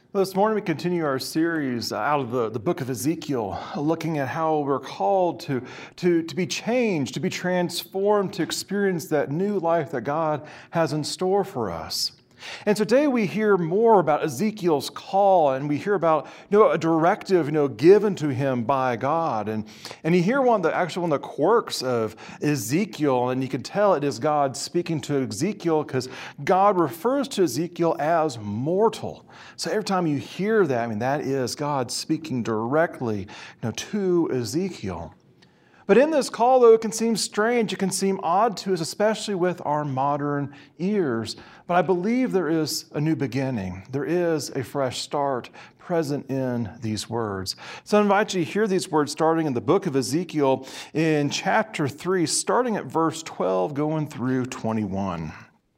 Well, this morning we continue our series out of the book of Ezekiel, looking at how we're called to be changed, to be transformed, to experience that new life that God has in store for us. And today we hear more about Ezekiel's call, and we hear about a directive given to him by God. And you hear one of the quirks of Ezekiel, and you can tell it is God speaking to Ezekiel because God refers to Ezekiel as mortal. So every time you hear that, that is God speaking directly to Ezekiel. But in this call, though, it can seem strange, it can seem odd to us, especially with our modern ears. But I believe there is a new beginning. There is a fresh start present in these words. So I invite you to hear these words starting in the book of Ezekiel in chapter 3, starting at verse 12, going through 21.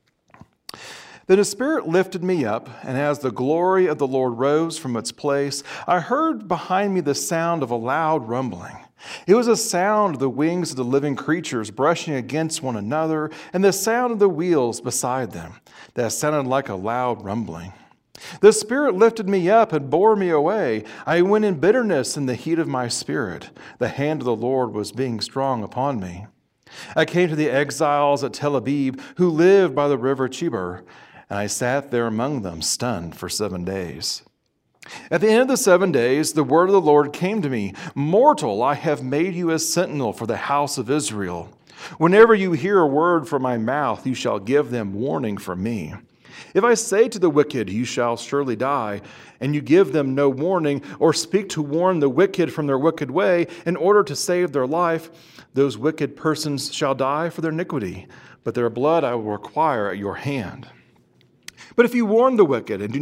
Then the Spirit lifted me up, and as the glory of the Lord rose from its place, I heard behind me the sound of a loud rumbling. It was a sound of the wings of the living creatures brushing against one another, and the sound of the wheels beside them, that sounded like a loud rumbling. The Spirit lifted me up and bore me away. I went in bitterness in the heat of my spirit. The hand of the Lord was being strong upon me. I came to the exiles at Tel Abib, who lived by the river Chebar, and I sat there among them, stunned for 7 days. At the end of the 7 days, the word of the Lord came to me, "Mortal, I have made you a sentinel for the house of Israel. Whenever you hear a word from my mouth, you shall give them warning from me. If I say to the wicked, you shall surely die, and you give them no warning, or speak to warn the wicked from their wicked way in order to save their life, those wicked persons shall die for their iniquity, but their blood I will require at your hand. But if you warn the wicked and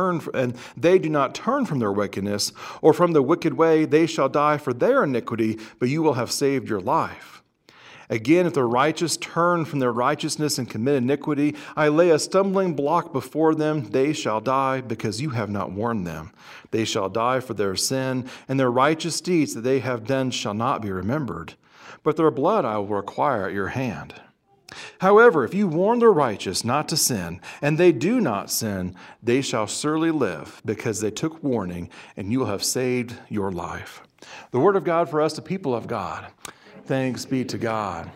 they do not turn from their wickedness or from the wicked way, they shall die for their iniquity, but you will have saved your life. Again, if the righteous turn from their righteousness and commit iniquity, I lay a stumbling block before them. They shall die because you have not warned them. They shall die for their sin, and their righteous deeds that they have done shall not be remembered. But their blood I will require at your hand. However, if you warn the righteous not to sin, and they do not sin, they shall surely live, because they took warning, and you will have saved your life." The word of God for us, the people of God. Thanks be to God.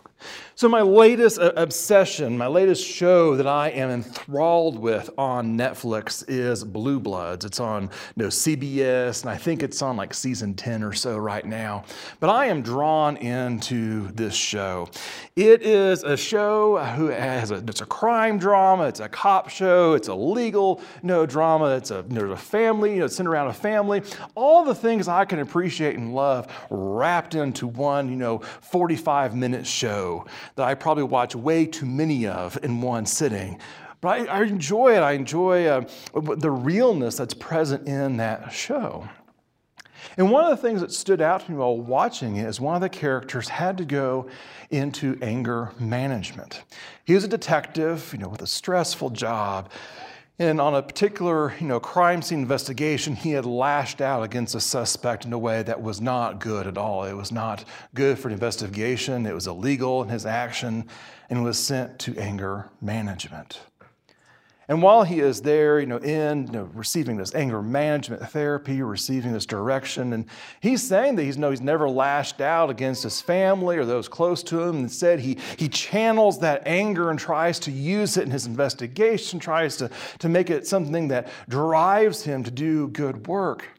So my latest obsession, my latest show that I am enthralled with on Netflix is Blue Bloods. It's on CBS, and I think it's on like season 10 or so right now. But I am drawn into this show. It is a show it's a crime drama, it's a cop show, it's a legal drama, it's a family, it's centered around a family. All the things I can appreciate and love wrapped into one 45-minute show that I probably watch way too many of in one sitting. But I enjoy it. I enjoy the realness that's present in that show. And one of the things that stood out to me while watching it is one of the characters had to go into anger management. He was a detective, with a stressful job. And on a particular, crime scene investigation, he had lashed out against a suspect in a way that was not good at all. It was not good for the investigation. It was illegal in his action and was sent to anger management. And while he is there, receiving this anger management therapy, receiving this direction, and he's saying that he's never lashed out against his family or those close to him. Instead, he channels that anger and tries to use it in his investigation, tries to make it something that drives him to do good work.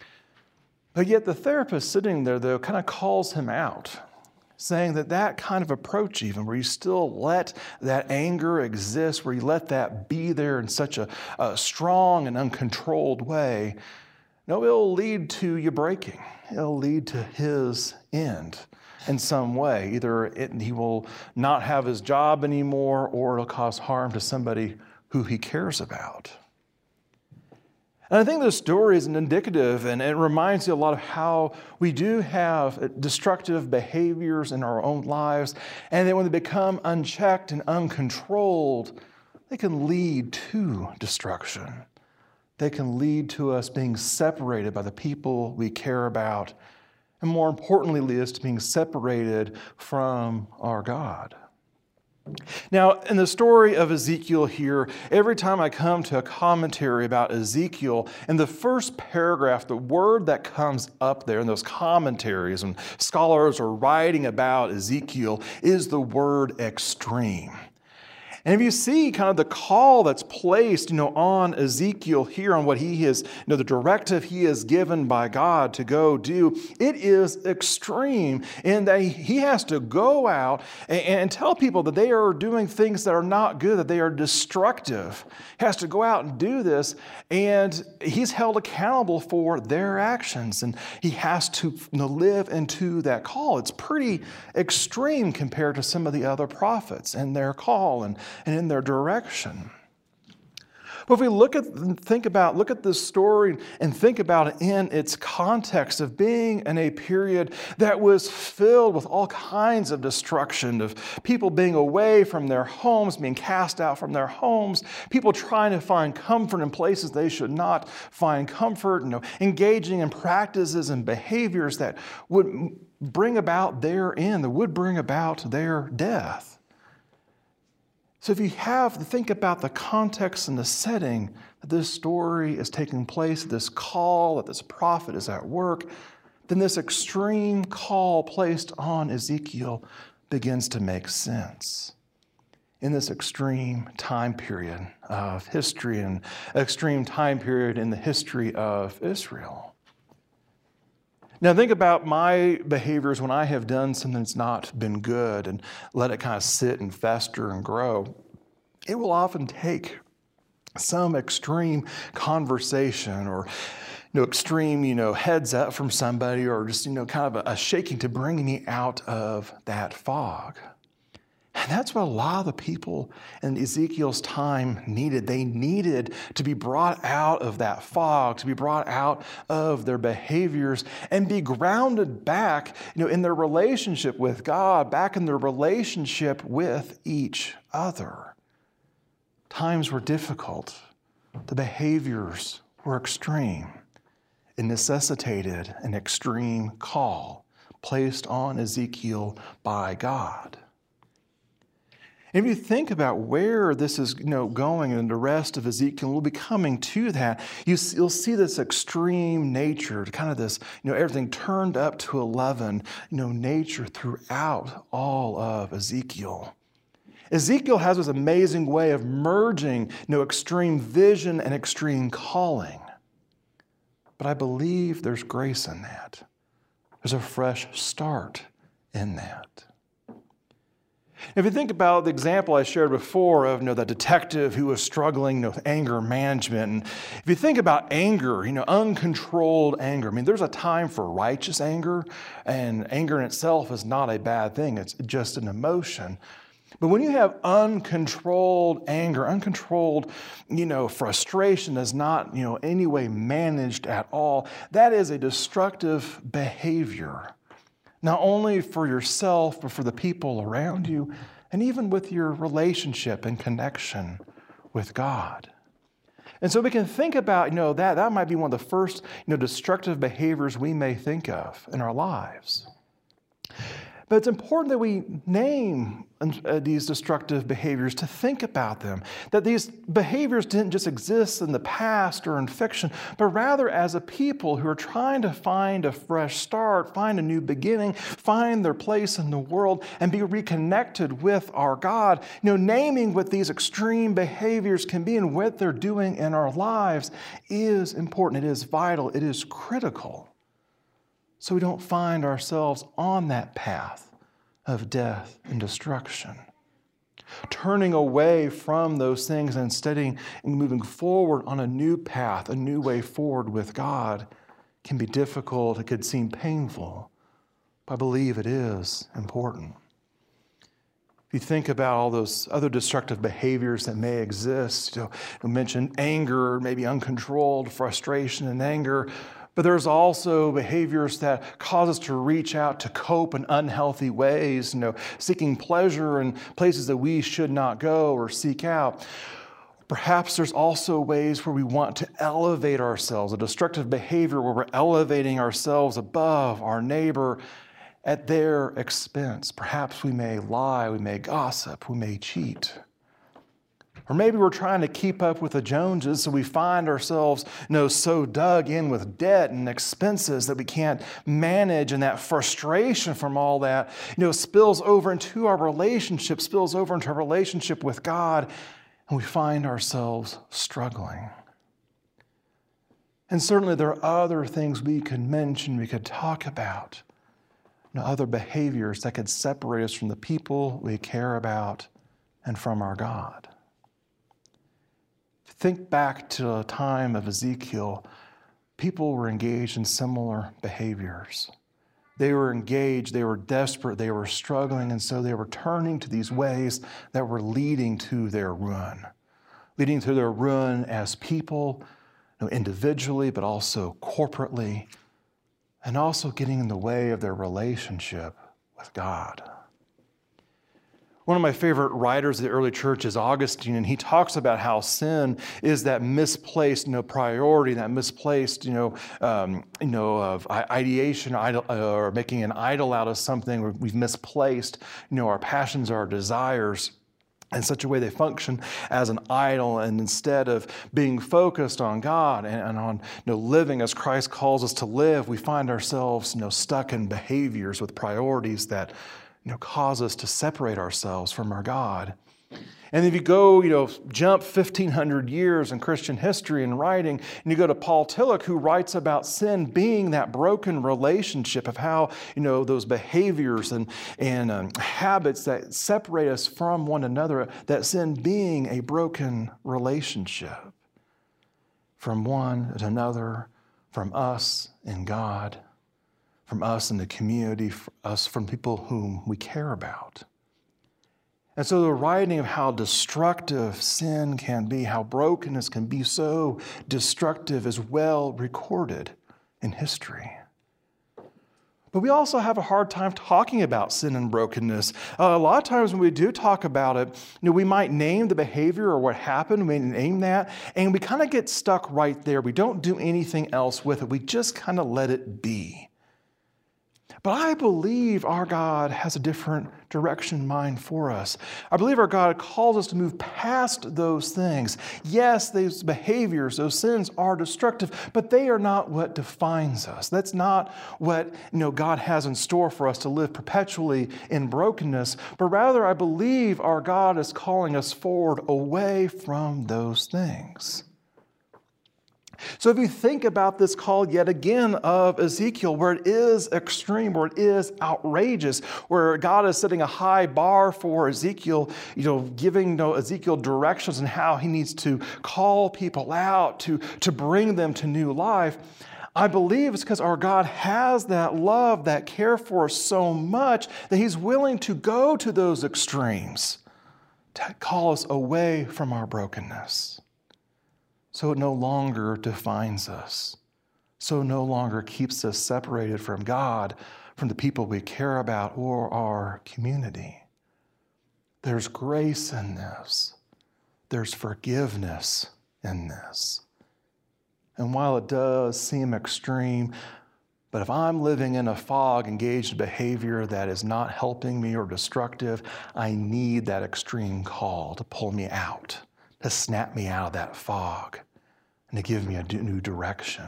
But yet the therapist sitting there, though, kind of calls him out, saying that kind of approach, even where you still let that anger exist, where you let that be there in such a strong and uncontrolled way, it'll lead to you breaking. It'll lead to his end in some way. Either he will not have his job anymore, or it'll cause harm to somebody who he cares about. And I think this story is indicative, and it reminds you a lot of how we do have destructive behaviors in our own lives, and that when they become unchecked and uncontrolled, they can lead to destruction. They can lead to us being separated by the people we care about, and more importantly, lead us to being separated from our God. Now, in the story of Ezekiel here, every time I come to a commentary about Ezekiel, in the first paragraph, the word that comes up there in those commentaries, and scholars are writing about Ezekiel, is the word extreme. And if you see kind of the call that's placed, on Ezekiel here on what he is, the directive he is given by God to go do, it is extreme in that he has to go out and tell people that they are doing things that are not good, that they are destructive. He has to go out and do this, and he's held accountable for their actions, and he has to live into that call. It's pretty extreme compared to some of the other prophets and their call and in their direction. But if we look at this story and think about it in its context of being in a period that was filled with all kinds of destruction, of people being away from their homes, being cast out from their homes, people trying to find comfort in places they should not find comfort, engaging in practices and behaviors that would bring about their end, that would bring about their death. So if you have to think about the context and the setting that this story is taking place, this call that this prophet is at work, then this extreme call placed on Ezekiel begins to make sense. In this extreme time period of history and extreme time period in the history of Israel. Now think about my behaviors when I have done something that's not been good and let it kind of sit and fester and grow. It will often take some extreme conversation or extreme, heads up from somebody or just, kind of a shaking to bring me out of that fog. And that's what a lot of the people in Ezekiel's time needed. They needed to be brought out of that fog, to be brought out of their behaviors and be grounded back, in their relationship with God, back in their relationship with each other. Times were difficult. The behaviors were extreme. It necessitated an extreme call placed on Ezekiel by God. And if you think about where this is going and the rest of Ezekiel, we'll be coming to that, you'll see this extreme nature, kind of this, everything turned up to 11, nature throughout all of Ezekiel. Ezekiel has this amazing way of merging, extreme vision and extreme calling. But I believe there's grace in that. There's a fresh start in that. If you think about the example I shared before of that detective who was struggling with anger management, and if you think about anger, uncontrolled anger, there's a time for righteous anger, and anger in itself is not a bad thing. It's just an emotion. But when you have uncontrolled anger, uncontrolled, frustration that's not, any way managed at all, that is a destructive behavior. Not only for yourself, but for the people around you, and even with your relationship and connection with God. And so we can think about, that might be one of the first, destructive behaviors we may think of in our lives. But it's important that we name these destructive behaviors, to think about them, that these behaviors didn't just exist in the past or in fiction, but rather as a people who are trying to find a fresh start, find a new beginning, find their place in the world, and be reconnected with our God. Naming what these extreme behaviors can be and what they're doing in our lives is important. It is vital. It is critical. So we don't find ourselves on that path of death and destruction. Turning away from those things and instead moving forward on a new path, a new way forward with God can be difficult. It could seem painful, but I believe it is important. If you think about all those other destructive behaviors that may exist, we mentioned anger, maybe uncontrolled frustration and anger, but there's also behaviors that cause us to reach out to cope in unhealthy ways, seeking pleasure in places that we should not go or seek out. Perhaps there's also ways where we want to elevate ourselves, a destructive behavior where we're elevating ourselves above our neighbor at their expense. Perhaps we may lie, we may gossip, we may cheat. Or maybe we're trying to keep up with the Joneses, so we find ourselves, so dug in with debt and expenses that we can't manage, and that frustration from all that, spills over into our relationship, with God, and we find ourselves struggling. And certainly there are other things we could mention, we could talk about, other behaviors that could separate us from the people we care about and from our God. Think back to the time of Ezekiel. People were engaged in similar behaviors. They were engaged, they were desperate, they were struggling, and so they were turning to these ways that were leading to their ruin as people, individually, but also corporately, and also getting in the way of their relationship with God. One of my favorite writers of the early church is Augustine, and he talks about how sin is that misplaced, priority, that misplaced, of ideation, or making an idol out of something. We've misplaced, our passions, our desires, in such a way they function as an idol, and instead of being focused on God and on living as Christ calls us to live, we find ourselves stuck in behaviors with priorities that cause us to separate ourselves from our God. And if you go, jump 1,500 years in Christian history and writing, and you go to Paul Tillich, who writes about sin being that broken relationship of how, those behaviors and habits that separate us from one another, that sin being a broken relationship from one to another, from us and God, from us and the community, us from people whom we care about. And so the writing of how destructive sin can be, how brokenness can be so destructive, is well recorded in history. But we also have a hard time talking about sin and brokenness. A lot of times when we do talk about it, we might name the behavior or what happened, we name that, and we kind of get stuck right there. We don't do anything else with it. We just kind of let it be. But I believe our God has a different direction in mind for us. I believe our God calls us to move past those things. Yes, those behaviors, those sins are destructive, but they are not what defines us. That's not what God has in store for us, to live perpetually in brokenness, but rather I believe our God is calling us forward away from those things. So if you think about this call yet again of Ezekiel, where it is extreme, where it is outrageous, where God is setting a high bar for Ezekiel, giving Ezekiel directions on how he needs to call people out, to bring them to new life, I believe it's because our God has that love, that care for us so much that he's willing to go to those extremes to call us away from our brokenness. So it no longer defines us. So it no longer keeps us separated from God, from the people we care about, or our community. There's grace in this. There's forgiveness in this. And while it does seem extreme, but if I'm living in a fog, engaged in behavior that is not helping me or destructive, I need that extreme call to pull me out, to snap me out of that fog, and to give me a new direction.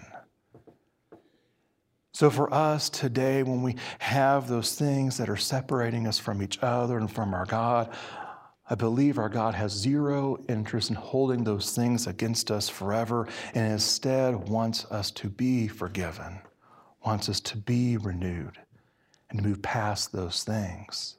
So for us today, when we have those things that are separating us from each other and from our God, I believe our God has zero interest in holding those things against us forever, and instead wants us to be forgiven, wants us to be renewed, and to move past those things.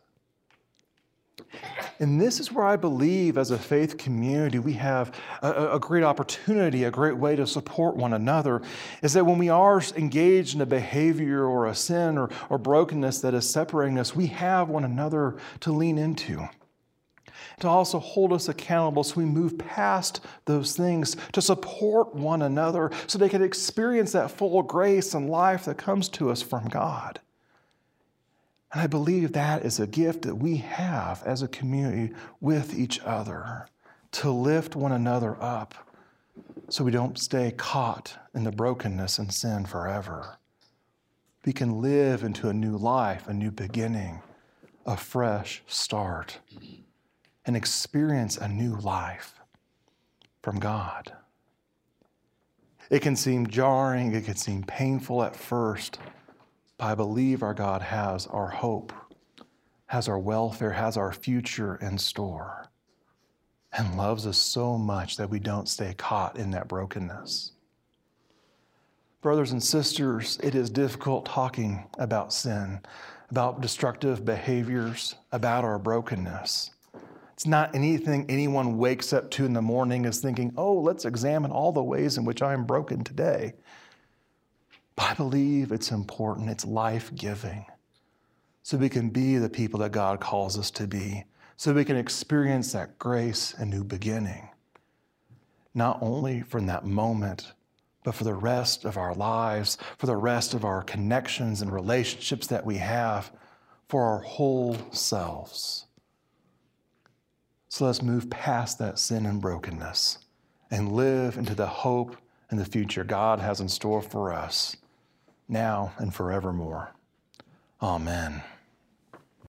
And this is where I believe as a faith community we have a great opportunity, a great way to support one another, is that when we are engaged in a behavior or a sin or brokenness that is separating us, we have one another to lean into, to also hold us accountable so we move past those things, to support one another so they can experience that full grace and life that comes to us from God. And I believe that is a gift that we have as a community with each other, to lift one another up so we don't stay caught in the brokenness and sin forever. we can live into a new life, a new beginning, a fresh start, and experience a new life from God. It can seem jarring, it can seem painful at first, but I believe our God has our hope, has our welfare, has our future in store, and loves us so much that we don't stay caught in that brokenness. Brothers and sisters, it is difficult talking about sin, about destructive behaviors, about our brokenness. It's not anything anyone wakes up to in the morning is thinking, oh, let's examine all the ways in which I am broken today. But I believe it's important, it's life-giving, so we can be the people that God calls us to be, so we can experience that grace and new beginning, not only from that moment, but for the rest of our lives, for the rest of our connections and relationships that we have, for our whole selves. So let's move past that sin and brokenness and live into the hope and the future God has in store for us now and forevermore. Amen.